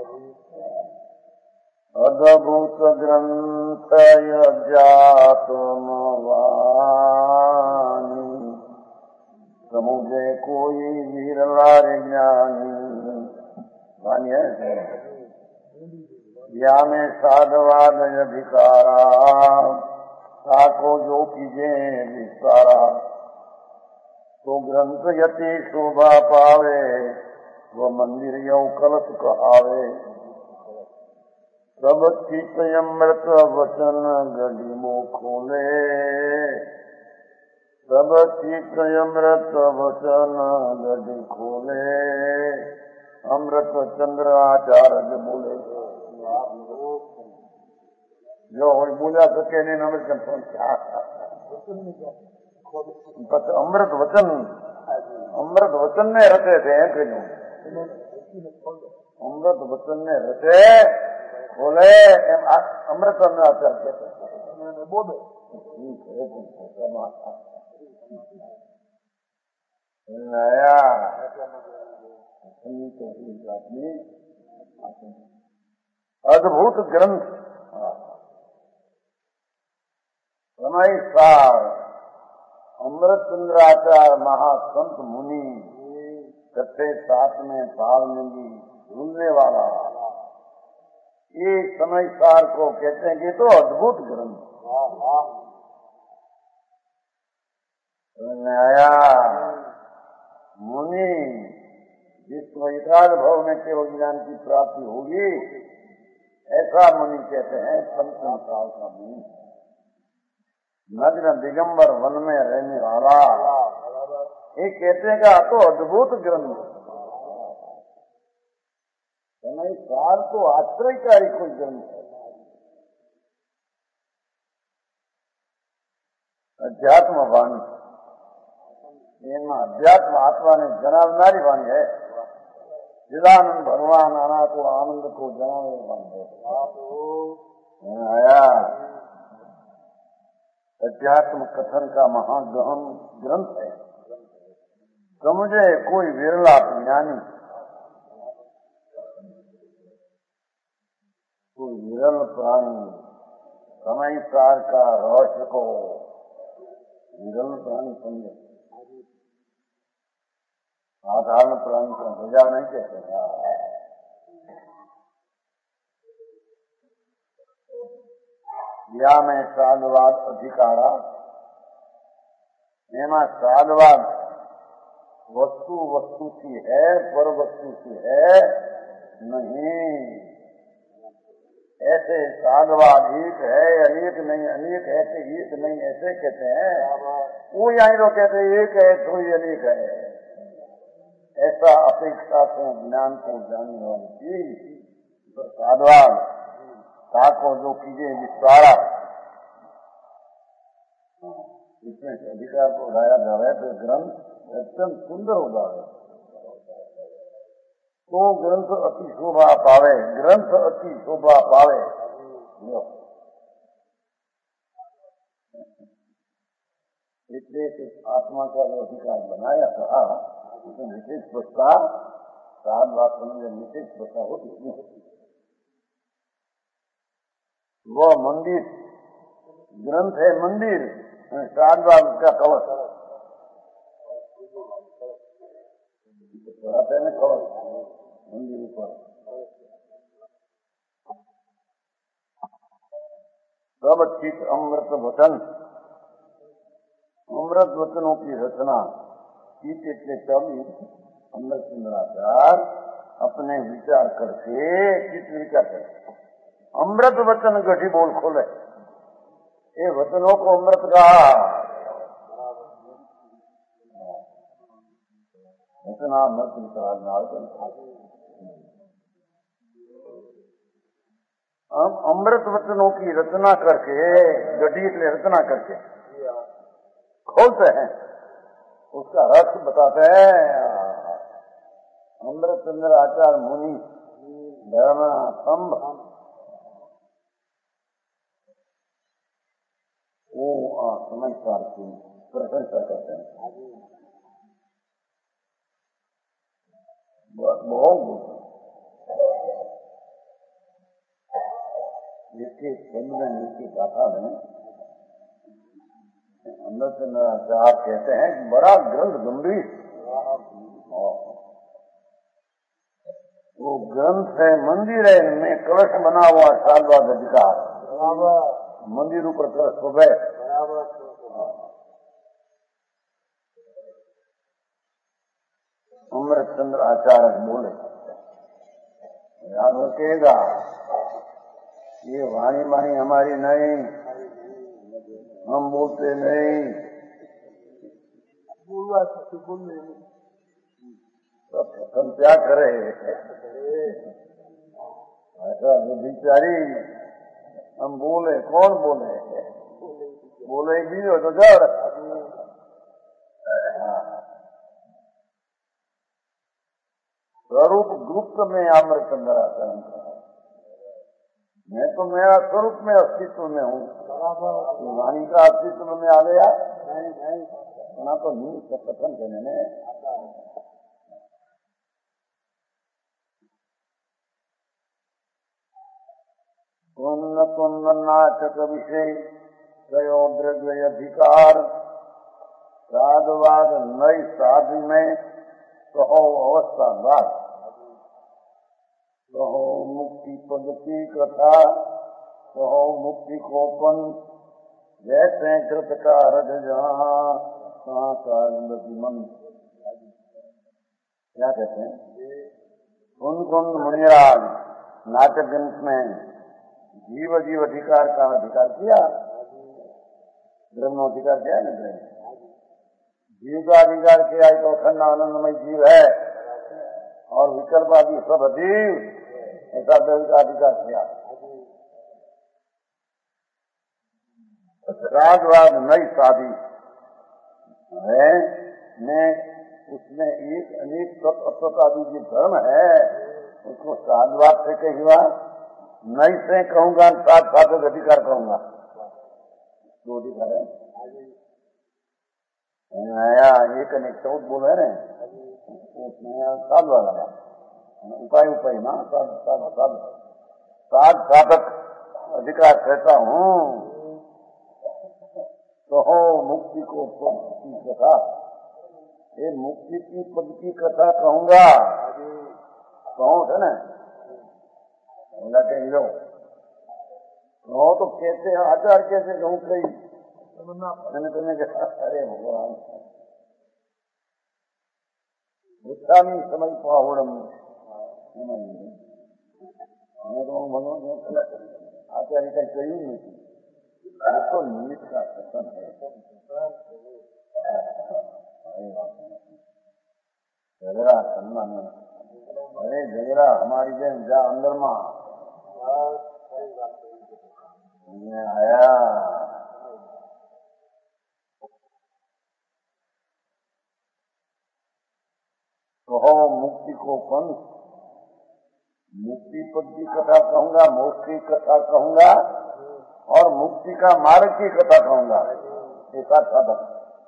अद्भुत ग्रंथ जातुम वाणी समुझे कोई वीरलार ज्ञानी। वाणी है या में साधवाद अधिकारा साको जो कीजे विस्तारा। तो ग्रंथ यति शोभा पावे वो मंदिर यौ कलश कहावे। सब चित अमृत वचन गली मुँह खोले। सब चित अमृत वचन गली खोले। अमृत चंद्र आचार्य बोले जो बोला सके नहीं अमृत अमृत वचन ने रटे थे। अमृत वचन ने रटे बोले अमृत आचार्य बोले नया अद्भुत ग्रंथ समय सार अमृतचंद्राचार्य महासंत मुनि छठे सातवें साल में भी ढूंढने वाला ये समय सार को कहते हैं कि तो अद्भुत ग्रंथ नया मुनि जिसको एकाग्र भाव में केवल ज्ञान की प्राप्ति होगी ऐसा मुनि कहते हैं। पंचम काल का मुनि नग्न दिगंबर वन में रहने वाला ये कहते हैं का तो अद्भुत ग्रंथ। समय सार तो आश्चर्यकारी कोई ग्रंथ है। अध्यात्म वाणी अध्यात्म आत्मा ने जनावनारी वाणी है। चिदानंद भगवान आना को आनंद को जनाने वाणी है। आया अध्यात्म कथन का महागहन ग्रंथ है। समझे कोई विरला ज्ञानी कोई विरल प्राणी समय सार का रहस्य को विरल प्राणी समझे। साधारण प्राणी को भजा नहीं कहते। या में साधवाद अधिकारा एमा साधवाद वस्तु की है पर वस्तु की है नहीं। ऐसे साधवाद एक है अनेक नहीं, अनेक है तो एक नहीं ऐसे कहते हैं। वो यही तो कहते हैं एक है थोड़ी अनेक है। ऐसा अपेक्षा से ज्ञान को जानने वाली चीज तो साधवाद ताको जो कीजिए विस्तारा इसमें अधिकार को उठाया जा रहा है तो ग्रंथ अत्यंत सुंदर हो जाए। तो ग्रंथ अति शोभा पावे। ग्रंथ अति शोभा पावे। इसलिए आत्मा का जो अधिकार बनाया था उसमें विशेष पुष्पा सात बात समझे विशेष पुष्पा होती है। वो मंदिर ग्रंथ है मंदिर सात बात का कवच चढ़ाते हैं कवच मंदिर ऊपर। सब चित अमृत वचन अमृत वचनों की रचना चित के कवि अमृतचंद्राचार्य अपने विचार करके चित विचार करे। अमृत वचन गढ़ी बोल खोले। ये वचनों को अमृत कहा। रचना हम अमृत वचनों की रचना करके गड्डी के लिए रचना करके खोलते हैं, उसका रस बताते हैं। अमृत चंद्र आचार्य मुनि धर्म स्तंभ वो समझदार की प्रशंसा करते हैं। बहुत जिसके चंद्र की गाथा में अमृत चंद्र आचार्य कहते हैं बड़ा ग्रंथ गंभीर, वो ग्रंथ है, मंदिर है, इनमें कलश बना हुआ सालवाद अधिकार, मंदिर ऊपर कलश हो गए। अमृत चंद्र आचार्य बोले, याद रखेगा ये वाणी वाणी हमारी नहीं, हम बोलते नहीं, हम क्या करे ऐसा बेचारी, हम बोले कौन बोले, बोले भी हो तो जड़। स्वरूप गुप्त में अमृत चंद्र आचार्य, मैं तो मेरा स्वरूप में अस्तित्व में हूँ, वाणी का अस्तित्व में आ गया ना तो नहीं कथन करने में। कुंद कुंद नाचक विषय गयो द्रव्य अधिकार साधवाद नई साधु में कहो अवस्था बात, कहो मुक्ति पद की कथा, कहो मुक्ति कोपन जैसे कृत का रज जहाँ मन। क्या कहते हैं? कुंद कुंद मुनिराज नाटक ग्रंथ में जीव जीव अधिकार का अधिकार किया, ब्रह्मोधिकार किया न ब्रह्म जीव का अधिकार किया तो अखंड आनंदमय जीव है, और विकल्पादी सब जीव ऐसा देव का अधिकार किया। राजवाद नई शादी है, मैं उसमें एक अनेक तत्व जो धर्म है उसको साधवाद से कही हुआ, नई से कहूंगा साथ साथ अधिकार कहूंगा, दो अधिकार है। आया एक अनेक चौथ बोल रहे हैं, उसमें साध वाला उपाय उपाय ना साध साधक अधिकार कहता हूँ। तो हो मुक्ति को पद की कथा, ये मुक्ति की पद की कथा कहूंगा, कहूँ है ना कहीं लो कहो तो कैसे आचार कैसे कहूँ कहीं मैंने तुम्हें कहा अरे भगवान उत्सामी समय पावड़म भगवान आचार्य का कही नहीं, तो नीत का कथन है। झगड़ा सम्मान, अरे झगड़ा हमारी बहन जा अंदर माँ आया। कहो मुक्ति को पंथ, मुक्ति पद की कथा कहूंगा, मोक्ष की कथा कहूंगा और मुक्ति का मार्ग की कथा कहूंगा। ऐसा साधक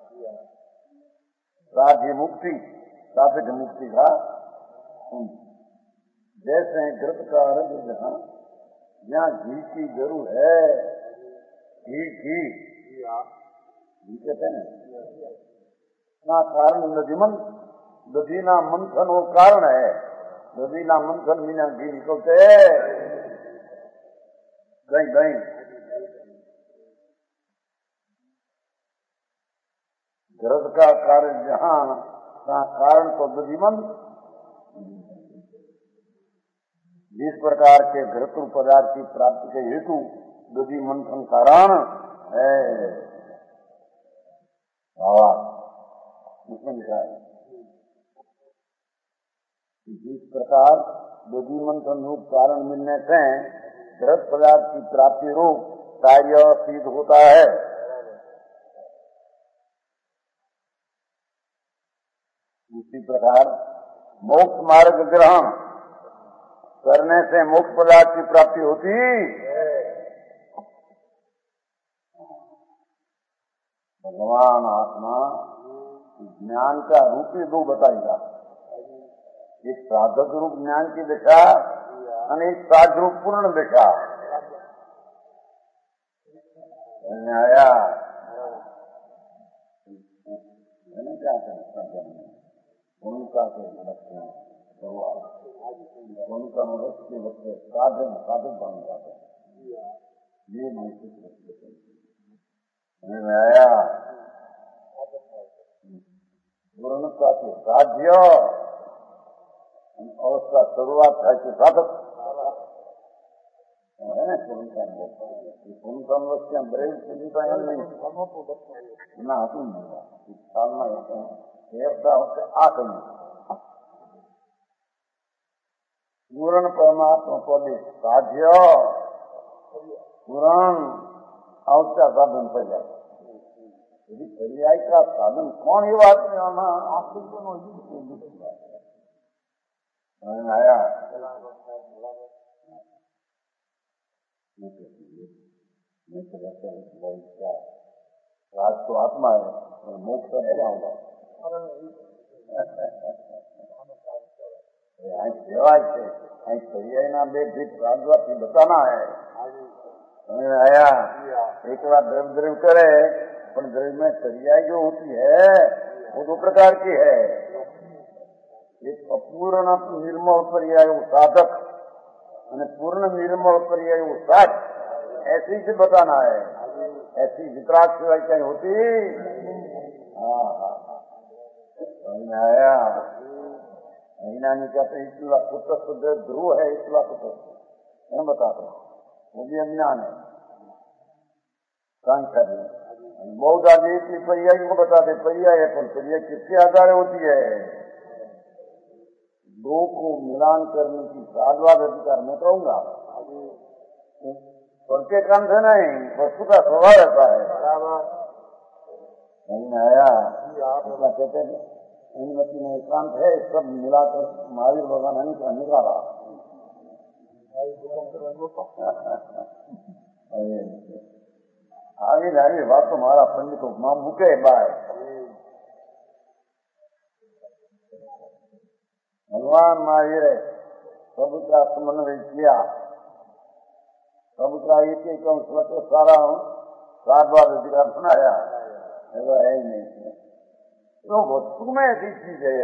साध्य मुक्ति साधक मुक्ति का जैसे घृत का रंग जहाँ यहाँ घी की जरूर है, घी कहते हैं ना, कारण नदीमन दधीना मंथन वो कारण है, दधीना मंथन बिना घी निकलते दही घृत का कारण जहाँ कारण तो दधीमन, जिस प्रकार के घृत पदार्थ की प्राप्ति के हेतु दधि मंथन कारण है, उसमें लिखा है जिस प्रकार बुद्धि मंथन रूप कारण मिलने से दृढ़ पदार्थ की प्राप्ति रूप कार्य सिद्ध होता है, उसी प्रकार मोक्ष मार्ग ग्रहण करने से मोक्ष पदार्थ की प्राप्ति होती। भगवान आत्मा ज्ञान का रूप ही दो बताएगा, एक साधक रूप ज्ञान की दिशा और एक साध रूप पूर्ण दिशा। आया उनका लक्ष्य उनका मनुष्य बच्चे साधन साधक बन जाते हैं। ये मैं आया पूर्णता के साध्य और उसका शुरुआत है कि साधक है ना। पूर्णता लक्ष्य ब्रेव चिंता नहीं ना तुम देवता होते आठ पूर्ण परमात्मा पद साध्य पूर्ण और का साधन पर जाए। यदि पर्याय का साधन कौन ही बात नहीं आना आपको आया राज तो आत्मा है और मोक्ष क्या होगा। सेवा पर्याय ना बेटी बताना है। आया एक बार द्रव द्रव करे पर द्रव में पर्याय जो होती है वो दो प्रकार की है, एक अपूर्ण निर्मल पर्याय वो साधक और पूर्ण निर्मल पर्याय वो साध। ऐसे से बताना है, ऐसी वितराग सेवा क्या होती। आया महीना नहीं कहते इतला पुत्र ध्रुव है, इतला पुत्र मैं बताता हूँ वो भी अज्ञान है कांक्षा भी। बहुत आगे इतनी पर्याय को बताते पर्याय है, पर पर्याय किसके आधार होती है। दो को मिलान करने की साधवाद अधिकार मैं कहूंगा सबके काम से नहीं, वस्तु का स्वभाव रहता है। आया कहते हैं अनुमति में एकांत है, सब मिलाकर महावीर भगवान का निकाला। आगे जाए बात तुम्हारा पंडित उपमा मुके बाय भगवान महावीर सबका समन्वय किया, सबका एक एक सारा सात बार अधिकार सुनाया। ऐसा है ही नहीं, तो वस्तु में ऐसी चीज है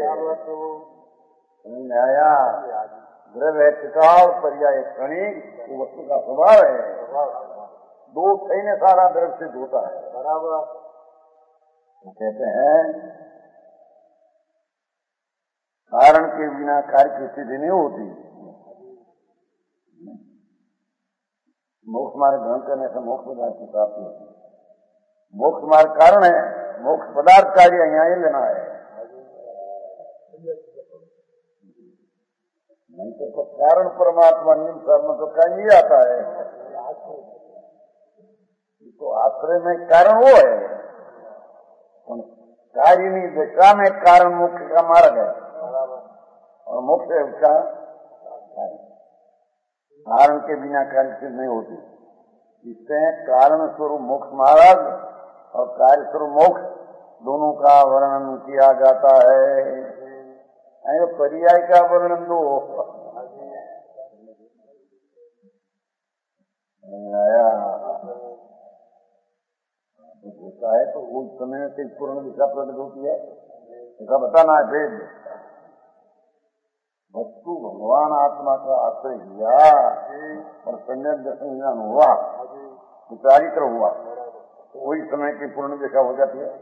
आया द्रव्य चिकाल पर्याय क्षणिक वो वस्तु का स्वभाव है। दो ने सारा द्रव्य सिद्ध होता है बराबर। तो कहते हैं कारण के बिना कार्य की स्थिति नहीं होती। मोक्ष मार्ग ग्रहण करने से मोक्ष पदार्थ की प्राप्ति होती है। मोक्ष मार्ग कारण है, मोक्ष पदार्थ कार्य यहाँ ही लेना है। नहीं तो कारण परमात्मा निम्न कर्म तो कहीं आता है। तो आश्रय में कारण वो है, कारिणी दिशा में कारण मोक्ष का मार्ग है और मोक्ष है उसका कारण के बिना कार्य सिद्ध नहीं होती। इससे कारण स्वरूप मोक्ष मार्ग और कार्य स्वरूप मोक्ष दोनों का वर्णन किया जाता है। पर्याय का वर्णन दो आया होता है तो उस समय से पूर्ण दिशा प्रकट होती है, ऐसा बताना है। भेद वस्तु भगवान आत्मा का आश्रय किया और सम्यक दर्शन ज्ञान हुआ, विचारित्र हुआ, तो वही समय की पूर्ण दिशा हो जाती है।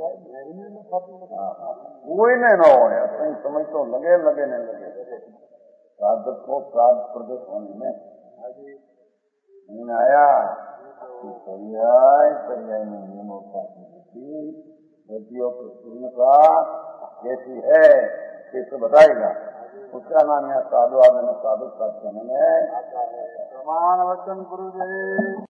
कोई नहीं न हो कहीं समय तो लगे लगे नहीं लगे साधक को साध प्रदत्त होने में आया। पर्याय पर्याय में नियमों का गतियों की पूर्णता कैसी है कैसे बताएगा। उसका नाम यहाँ साधु आदमी साधु का है। प्रमाण वचन गुरुदेव।